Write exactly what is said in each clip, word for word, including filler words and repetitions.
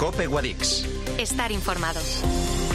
COPE Guadix. Estar informados.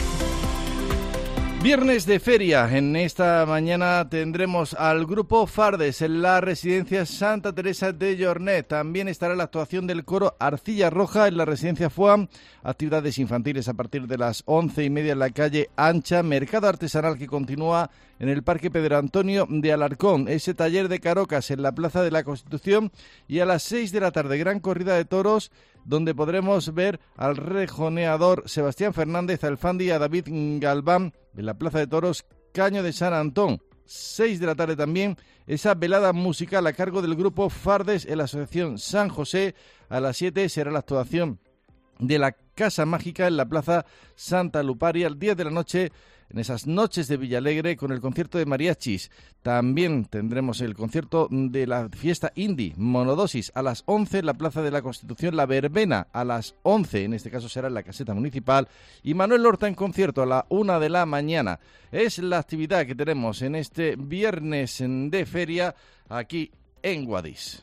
Viernes de feria. En esta mañana tendremos al grupo Fardes en la residencia Santa Teresa de Llornet. También estará la actuación del coro Arcilla Roja en la residencia Fuam. Actividades infantiles a partir de las once y media en la calle Ancha. Mercado artesanal que continúa en el Parque Pedro Antonio de Alarcón. Ese taller de carocas en la Plaza de la Constitución. Y a las seis de la tarde, gran corrida de toros, donde podremos ver al rejoneador Sebastián Fernández, al Fandi y a David Galván en la Plaza de Toros Caño de San Antón. Seis de la tarde también, esa velada musical a cargo del grupo Fardes en la Asociación San José. A las siete será la actuación de la Casa Mágica en la Plaza Santa Luparia. Al diez de la noche, en esas noches de Villalegre, con el concierto de mariachis. También tendremos el concierto de la fiesta indie, Monodosis, a las once en la Plaza de la Constitución. La verbena a las once, en este caso será en la caseta municipal. Y Manuel Horta en concierto a la una de la mañana. Es la actividad que tenemos en este viernes de feria aquí en Guadix.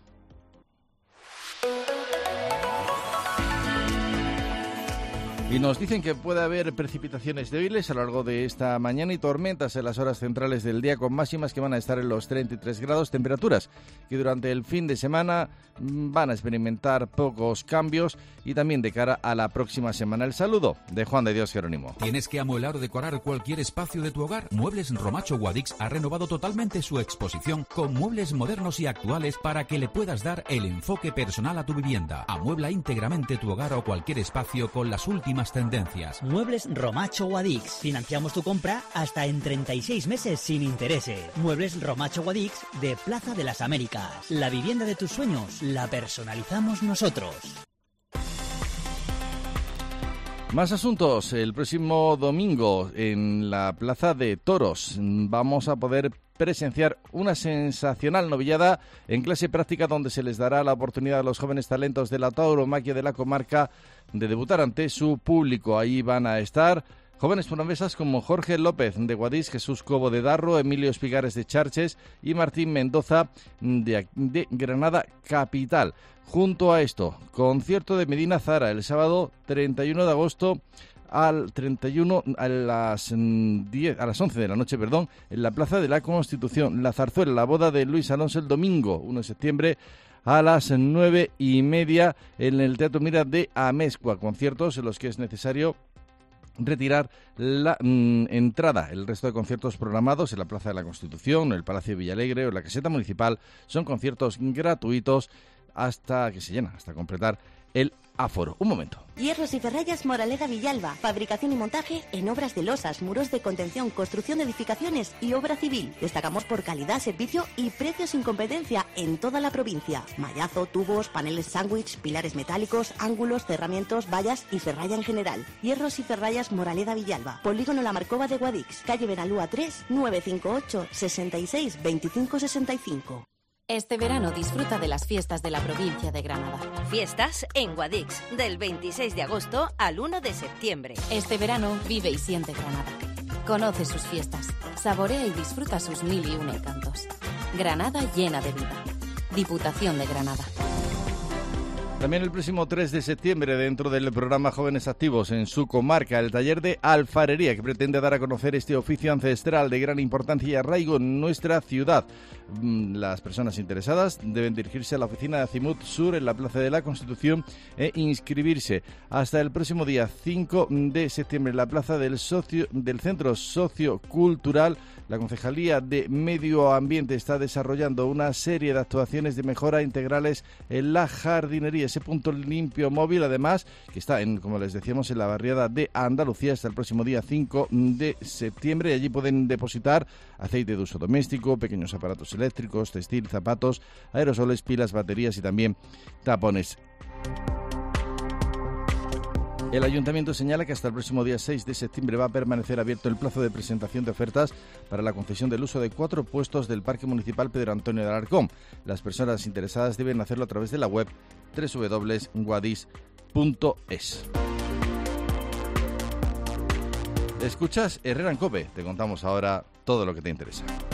Y nos dicen que puede haber precipitaciones débiles a lo largo de esta mañana y tormentas en las horas centrales del día, con máximas que van a estar en los treinta y tres grados, temperaturas que durante el fin de semana van a experimentar pocos cambios y también de cara a la próxima semana. El saludo de Juan de Dios Jerónimo. ¿Tienes que amueblar o decorar cualquier espacio de tu hogar? Muebles Romacho Guadix ha renovado totalmente su exposición con muebles modernos y actuales para que le puedas dar el enfoque personal a tu vivienda. Amuebla íntegramente tu hogar o cualquier espacio con las últimas tendencias. Muebles Romacho Guadix. Financiamos tu compra hasta en treinta y seis meses sin intereses. Muebles Romacho Guadix de Plaza de las Américas. La vivienda de tus sueños la personalizamos nosotros. Más asuntos. El próximo domingo en la Plaza de Toros vamos a poder presenciar una sensacional novillada en clase práctica, donde se les dará la oportunidad a los jóvenes talentos de la tauromaquia de la comarca de debutar ante su público. Ahí van a estar jóvenes promesas como Jorge López de Guadix, Jesús Cobo de Darro, Emilio Espigares de Charches y Martín Mendoza de, de Granada Capital. Junto a esto, concierto de Medina Zara el sábado treinta y uno de agosto al treinta y uno a las diez, a las once de la noche, perdón, en la Plaza de la Constitución. La zarzuela, la boda de Luis Alonso, el domingo uno de septiembre a las nueve y media en el Teatro Mira de Amezcua. Conciertos en los que es necesario retirar la mm, entrada. El resto de conciertos programados en la Plaza de la Constitución, en el Palacio de Villalegre o en la caseta municipal son conciertos gratuitos hasta que se llena, hasta completar el aforo. Un momento. Hierros y Ferrayas Moraleda Villalba. Fabricación y montaje en obras de losas, muros de contención, construcción de edificaciones y obra civil. Destacamos por calidad, servicio y precios sin competencia en toda la provincia. Mallazo, tubos, paneles sándwich, pilares metálicos, ángulos, cerramientos, vallas y ferralla en general. Hierros y Ferrayas Moraleda Villalba. Polígono La Marcova de Guadix. Calle Benalúa tres, nueve cinco ocho, sesenta y seis, veinticinco sesenta y cinco. Este verano disfruta de las fiestas de la provincia de Granada. Fiestas en Guadix, del veintiséis de agosto al uno de septiembre. Este verano vive y siente Granada. Conoce sus fiestas, saborea y disfruta sus mil y un encantos. Granada llena de vida. Diputación de Granada. También el próximo tres de septiembre, dentro del programa Jóvenes Activos en su comarca, el taller de alfarería que pretende dar a conocer este oficio ancestral de gran importancia y arraigo en nuestra ciudad. Las personas interesadas deben dirigirse a la oficina de Azimut Sur en la Plaza de la Constitución e inscribirse hasta el próximo día cinco de septiembre en la Plaza del, socio, del Centro Sociocultural. La Concejalía de Medio Ambiente está desarrollando una serie de actuaciones de mejora integrales en la jardinería. Ese punto limpio móvil, además, que está, en, como les decíamos, en la barriada de Andalucía hasta el próximo día cinco de septiembre. Y allí pueden depositar aceite de uso doméstico, pequeños aparatos eléctricos, textil, zapatos, aerosoles, pilas, baterías y también tapones. El Ayuntamiento señala que hasta el próximo día seis de septiembre va a permanecer abierto el plazo de presentación de ofertas para la concesión del uso de cuatro puestos del Parque Municipal Pedro Antonio de Alarcón. Las personas interesadas deben hacerlo a través de la web doble u doble u doble u punto guadix punto es. Escuchas Herrera en COPE. Te contamos ahora todo lo que te interesa.